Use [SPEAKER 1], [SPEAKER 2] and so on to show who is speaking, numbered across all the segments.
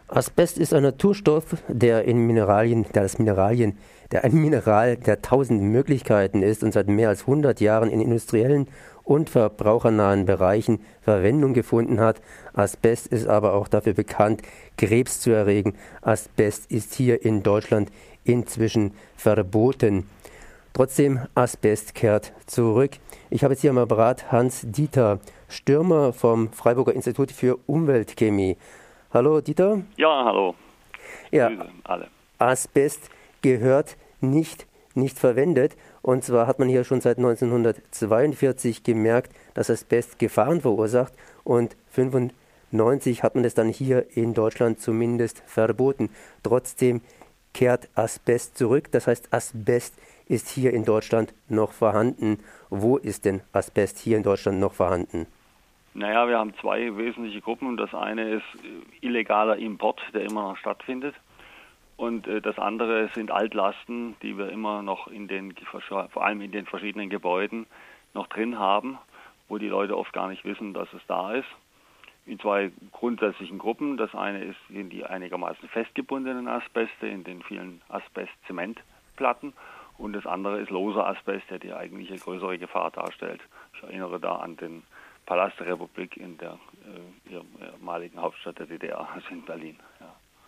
[SPEAKER 1] Asbest ist ein Naturstoff, der ein Mineral der tausend Möglichkeiten ist und seit mehr als 100 Jahren in industriellen und verbrauchernahen Bereichen Verwendung gefunden hat. Asbest ist aber auch dafür bekannt, Krebs zu erregen. Asbest ist hier in Deutschland inzwischen verboten. Trotzdem, Asbest kehrt zurück. Ich habe jetzt hier am Apparat Hans-Dieter Stürmer vom Freiburger Institut für Umweltchemie. Hallo Dieter.
[SPEAKER 2] Ja, hallo.
[SPEAKER 1] Ja,
[SPEAKER 2] alle.
[SPEAKER 1] Asbest gehört nicht verwendet. Und zwar hat man hier schon seit 1942 gemerkt, dass Asbest Gefahren verursacht. Und 1995 hat man es dann hier in Deutschland zumindest verboten. Trotzdem kehrt Asbest zurück. Das heißt, Asbest ist hier in Deutschland noch vorhanden. Wo ist denn Asbest hier in Deutschland noch vorhanden?
[SPEAKER 2] Naja, wir haben zwei wesentliche Gruppen. Das eine ist illegaler Import, der immer noch stattfindet. Und das andere sind Altlasten, die wir immer noch vor allem in den verschiedenen Gebäuden noch drin haben, wo die Leute oft gar nicht wissen, dass es da ist. In zwei grundsätzlichen Gruppen. Das eine sind die einigermaßen festgebundenen Asbeste in den vielen Asbest-Zementplatten. Und das andere ist loser Asbest, der die eigentliche größere Gefahr darstellt. Ich erinnere da an den Palast der Republik in der ehemaligen Hauptstadt der DDR, also in Berlin. Ja.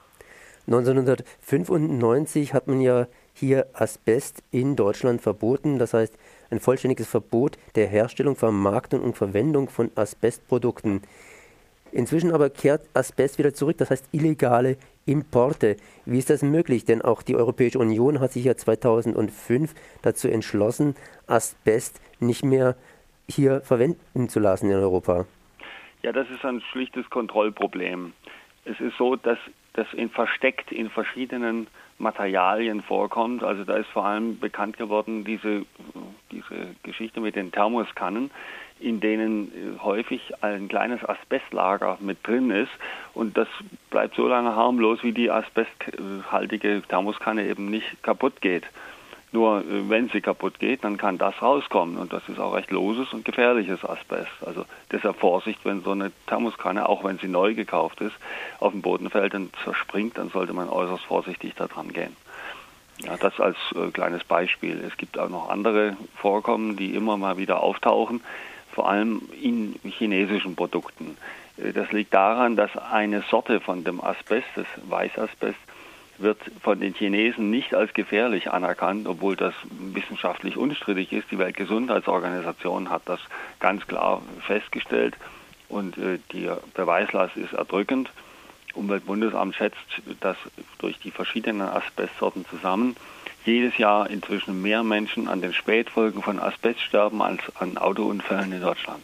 [SPEAKER 1] 1995 hat man ja hier Asbest in Deutschland verboten. Das heißt, ein vollständiges Verbot der Herstellung, Vermarktung und Verwendung von Asbestprodukten. Inzwischen aber kehrt Asbest wieder zurück, das heißt illegale Importe. Wie ist das möglich? Denn auch die Europäische Union hat sich ja 2005 dazu entschlossen, Asbest nicht mehr hier verwenden zu lassen in Europa.
[SPEAKER 2] Ja, das ist ein schlichtes Kontrollproblem. Es ist so, dass das versteckt in verschiedenen Materialien vorkommt. Also da ist vor allem bekannt geworden diese Geschichte mit den Thermoskannen, in denen häufig ein kleines Asbestlager mit drin ist. Und das bleibt so lange harmlos, wie die asbesthaltige Thermoskanne eben nicht kaputt geht. Nur wenn sie kaputt geht, dann kann das rauskommen. Und das ist auch recht loses und gefährliches Asbest. Also deshalb Vorsicht, wenn so eine Thermoskanne, auch wenn sie neu gekauft ist, auf dem Boden fällt und zerspringt, dann sollte man äußerst vorsichtig da dran gehen. Ja, das als kleines Beispiel. Es gibt auch noch andere Vorkommen, die immer mal wieder auftauchen, vor allem in chinesischen Produkten. Das liegt daran, dass eine Sorte von dem Asbest, das Weißasbest, wird von den Chinesen nicht als gefährlich anerkannt, obwohl das wissenschaftlich unstrittig ist. Die Weltgesundheitsorganisation hat das ganz klar festgestellt und die Beweislast ist erdrückend. Umweltbundesamt schätzt, dass durch die verschiedenen Asbestsorten zusammen jedes Jahr inzwischen mehr Menschen an den Spätfolgen von Asbest sterben als an Autounfällen in Deutschland.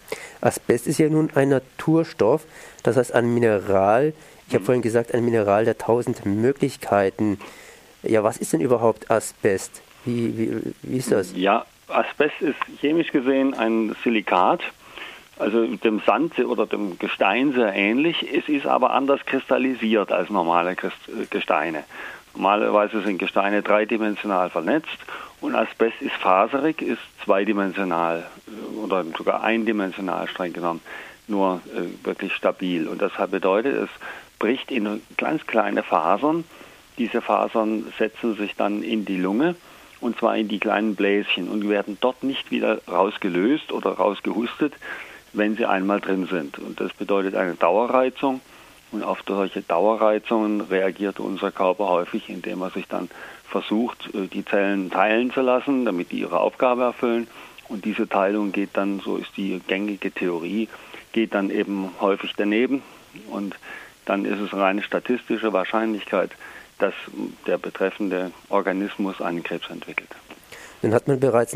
[SPEAKER 1] Asbest ist ja nun ein Naturstoff, das heißt ein Mineral. Ich habe vorhin gesagt, ein Mineral der 1000 Möglichkeiten. Ja, was ist denn überhaupt Asbest? Wie ist das?
[SPEAKER 2] Ja, Asbest ist chemisch gesehen ein Silikat, also dem Sand oder dem Gestein sehr ähnlich. Es ist aber anders kristallisiert als normale Gesteine. Normalerweise sind Gesteine dreidimensional vernetzt und Asbest ist faserig, ist zweidimensional oder sogar eindimensional streng genommen, nur wirklich stabil. Und das bedeutet, es bricht in ganz kleine Fasern. Diese Fasern setzen sich dann in die Lunge und zwar in die kleinen Bläschen und werden dort nicht wieder rausgelöst oder rausgehustet, wenn sie einmal drin sind. Und das bedeutet eine Dauerreizung. Und auf solche Dauerreizungen reagiert unser Körper häufig, indem er sich dann versucht, die Zellen teilen zu lassen, damit die ihre Aufgabe erfüllen. Und diese Teilung geht dann, so ist die gängige Theorie, geht dann eben häufig daneben. Und dann ist es reine statistische Wahrscheinlichkeit, dass der betreffende Organismus einen Krebs entwickelt.
[SPEAKER 1] Dann hat man bereits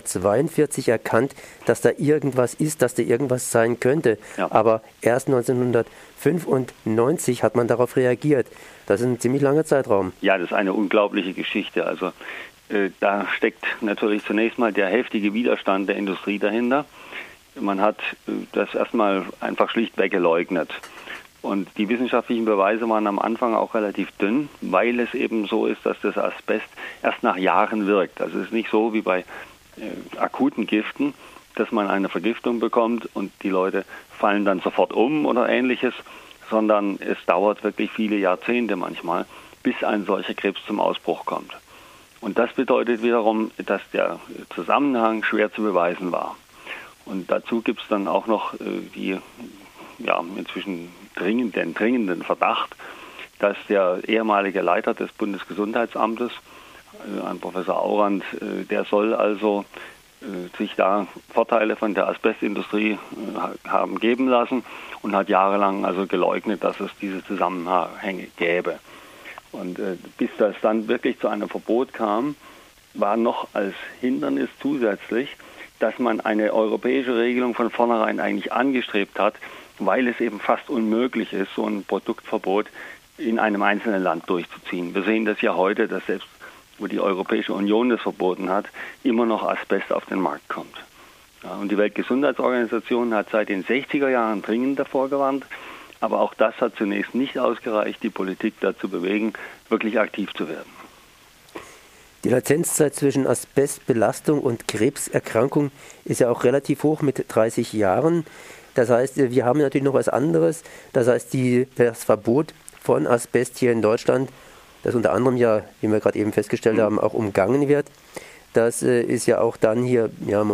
[SPEAKER 1] 1942 erkannt, dass da irgendwas ist, dass da irgendwas sein könnte. Ja. Aber erst 1995 hat man darauf reagiert. Das ist ein ziemlich langer Zeitraum.
[SPEAKER 2] Ja, das ist eine unglaubliche Geschichte. Also da steckt natürlich zunächst mal der heftige Widerstand der Industrie dahinter. Man hat das erstmal einfach schlicht weggeleugnet. Und die wissenschaftlichen Beweise waren am Anfang auch relativ dünn, weil es eben so ist, dass das Asbest erst nach Jahren wirkt. Also es ist nicht so wie bei akuten Giften, dass man eine Vergiftung bekommt und die Leute fallen dann sofort um oder ähnliches, sondern es dauert wirklich viele Jahrzehnte manchmal, bis ein solcher Krebs zum Ausbruch kommt. Und das bedeutet wiederum, dass der Zusammenhang schwer zu beweisen war. Und dazu gibt es dann auch noch inzwischen den dringenden Verdacht, dass der ehemalige Leiter des Bundesgesundheitsamtes, ein Professor Aurand, der soll also sich da Vorteile von der Asbestindustrie haben geben lassen und hat jahrelang also geleugnet, dass es diese Zusammenhänge gäbe. Und bis das dann wirklich zu einem Verbot kam, war noch als Hindernis zusätzlich, dass man eine europäische Regelung von vornherein eigentlich angestrebt hat, weil es eben fast unmöglich ist, so ein Produktverbot in einem einzelnen Land durchzuziehen. Wir sehen das ja heute, dass selbst wo die Europäische Union das verboten hat, immer noch Asbest auf den Markt kommt. Ja, und die Weltgesundheitsorganisation hat seit den 60er Jahren dringend davor gewarnt, aber auch das hat zunächst nicht ausgereicht, die Politik dazu bewegen, wirklich aktiv zu werden.
[SPEAKER 1] Die Latenzzeit zwischen Asbestbelastung und Krebserkrankung ist ja auch relativ hoch mit 30 Jahren. Das heißt, wir haben natürlich noch was anderes. Das heißt, das Verbot von Asbest hier in Deutschland, das unter anderem ja, wie wir gerade eben festgestellt haben, auch umgangen wird. Das ist ja auch dann hier,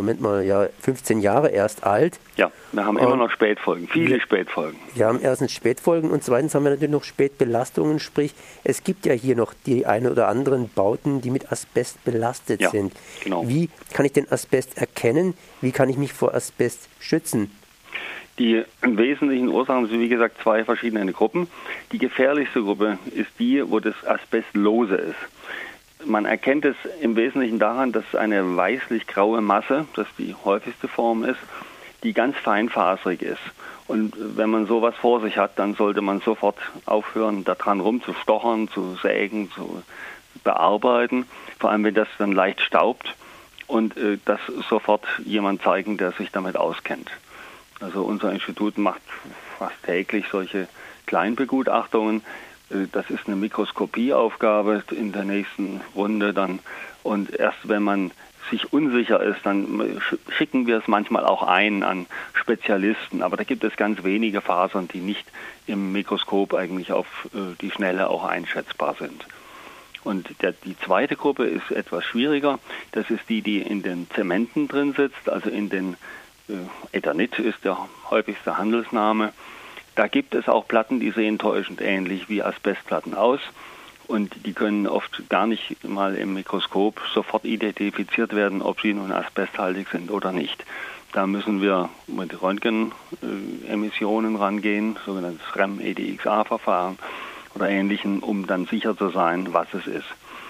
[SPEAKER 1] 15 Jahre erst alt.
[SPEAKER 2] Ja, wir haben immer noch Spätfolgen, viele Spätfolgen.
[SPEAKER 1] Wir haben erstens Spätfolgen und zweitens haben wir natürlich noch Spätbelastungen, sprich, es gibt ja hier noch die ein oder anderen Bauten, die mit Asbest belastet sind.
[SPEAKER 2] Genau.
[SPEAKER 1] Wie kann ich den Asbest erkennen? Wie kann ich mich vor Asbest schützen?
[SPEAKER 2] Die wesentlichen Ursachen sind, wie gesagt, zwei verschiedene Gruppen. Die gefährlichste Gruppe ist die, wo das Asbestlose ist. Man erkennt es im Wesentlichen daran, dass eine weißlich-graue Masse, das die häufigste Form ist, die ganz feinfaserig ist. Und wenn man sowas vor sich hat, dann sollte man sofort aufhören, daran rumzustochern, zu sägen, zu bearbeiten. Vor allem, wenn das dann leicht staubt und das sofort jemand zeigen, der sich damit auskennt. Also unser Institut macht fast täglich solche Kleinbegutachtungen. Das ist eine Mikroskopieaufgabe in der nächsten Runde dann. Und erst wenn man sich unsicher ist, dann schicken wir es manchmal auch ein an Spezialisten. Aber da gibt es ganz wenige Fasern, die nicht im Mikroskop eigentlich auf die Schnelle auch einschätzbar sind. Und die zweite Gruppe ist etwas schwieriger. Das ist die in den Zementen drin sitzt, also in den Eternit ist der häufigste Handelsname. Da gibt es auch Platten, die sehen täuschend ähnlich wie Asbestplatten aus und die können oft gar nicht mal im Mikroskop sofort identifiziert werden, ob sie nun asbesthaltig sind oder nicht. Da müssen wir mit Röntgenemissionen rangehen, sogenanntes REM-EDXA-Verfahren oder Ähnlichem, um dann sicher zu sein, was es ist.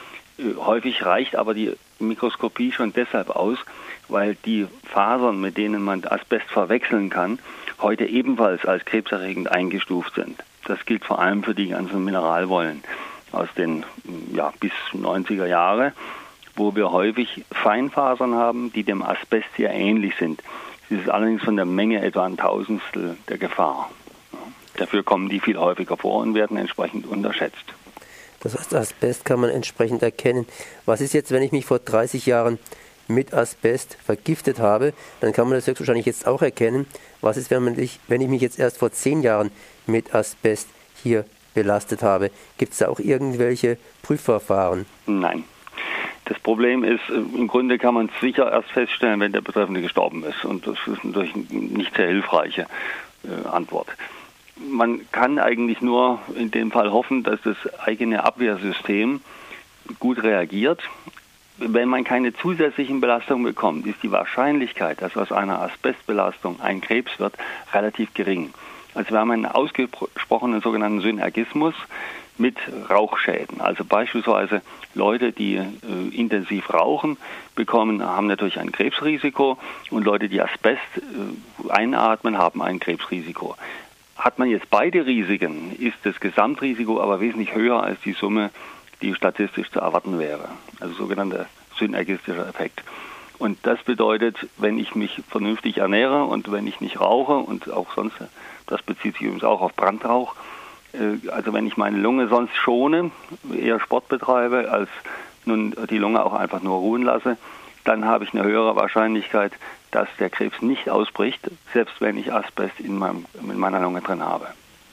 [SPEAKER 2] Häufig reicht aber die Mikroskopie schon deshalb aus, weil die Fasern, mit denen man Asbest verwechseln kann, heute ebenfalls als krebserregend eingestuft sind. Das gilt vor allem für die ganzen Mineralwollen aus den bis 90er Jahre, wo wir häufig Feinfasern haben, die dem Asbest sehr ähnlich sind. Das ist allerdings von der Menge etwa ein Tausendstel der Gefahr. Dafür kommen die viel häufiger vor und werden entsprechend unterschätzt.
[SPEAKER 1] Das heißt, Asbest kann man entsprechend erkennen. Was ist jetzt, wenn ich mich vor 30 Jahren mit Asbest vergiftet habe? Dann kann man das höchstwahrscheinlich jetzt auch erkennen. Was ist, wenn ich mich jetzt erst vor 10 Jahren mit Asbest hier belastet habe? Gibt es da auch irgendwelche Prüfverfahren?
[SPEAKER 2] Nein. Das Problem ist, im Grunde kann man es sicher erst feststellen, wenn der Betreffende gestorben ist. Und das ist natürlich nicht sehr hilfreiche Antwort. Man kann eigentlich nur in dem Fall hoffen, dass das eigene Abwehrsystem gut reagiert. Wenn man keine zusätzlichen Belastungen bekommt, ist die Wahrscheinlichkeit, dass aus einer Asbestbelastung ein Krebs wird, relativ gering. Also wir haben einen ausgesprochenen sogenannten Synergismus mit Rauchschäden. Also beispielsweise Leute, die intensiv rauchen, haben natürlich ein Krebsrisiko und Leute, die Asbest einatmen, haben ein Krebsrisiko. Hat man jetzt beide Risiken, ist das Gesamtrisiko aber wesentlich höher als die Summe, die statistisch zu erwarten wäre. Also sogenannter synergistischer Effekt. Und das bedeutet, wenn ich mich vernünftig ernähre und wenn ich nicht rauche und auch sonst, das bezieht sich übrigens auch auf Brandrauch, also wenn ich meine Lunge sonst schone, eher Sport betreibe, als nun die Lunge auch einfach nur ruhen lasse, dann habe ich eine höhere Wahrscheinlichkeit, dass der Krebs nicht ausbricht, selbst wenn ich Asbest in meiner Lunge drin habe.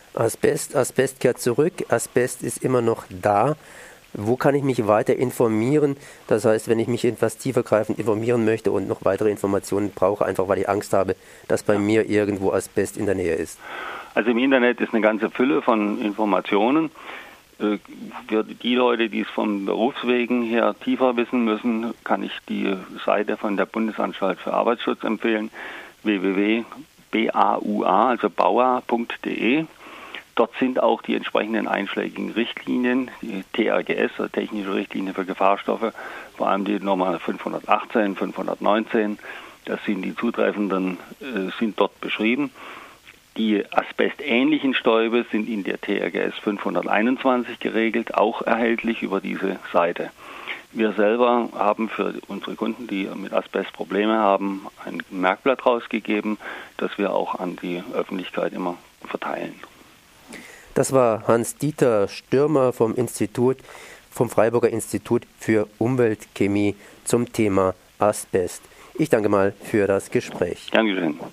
[SPEAKER 1] Asbest kehrt zurück, Asbest ist immer noch da. Wo kann ich mich weiter informieren? Das heißt, wenn ich mich etwas tiefergreifend informieren möchte und noch weitere Informationen brauche, einfach weil ich Angst habe, dass bei mir irgendwo Asbest in der Nähe ist.
[SPEAKER 2] Also im Internet ist eine ganze Fülle von Informationen. Für die Leute, die es vom Berufswegen her tiefer wissen müssen, kann ich die Seite von der Bundesanstalt für Arbeitsschutz empfehlen, www.baua, also baua.de. Dort sind auch die entsprechenden einschlägigen Richtlinien, die TRGS, also Technische Richtlinie für Gefahrstoffe, vor allem die Nummer 518, 519, das sind die zutreffenden, sind dort beschrieben. Die asbestähnlichen Stäube sind in der TRGS 521 geregelt, auch erhältlich über diese Seite. Wir selber haben für unsere Kunden, die mit Asbest Probleme haben, ein Merkblatt rausgegeben, das wir auch an die Öffentlichkeit immer verteilen.
[SPEAKER 1] Das war Hans-Dieter Stürmer vom Freiburger Institut für Umweltchemie zum Thema Asbest. Ich danke mal für das Gespräch.
[SPEAKER 2] Dankeschön.